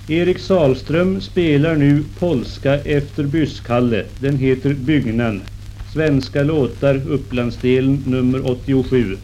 Erik Sahlström spelar nu polska efter Bysskalle. Den heter Bygnan. Svenska låtar, Upplandsdelen nummer 87.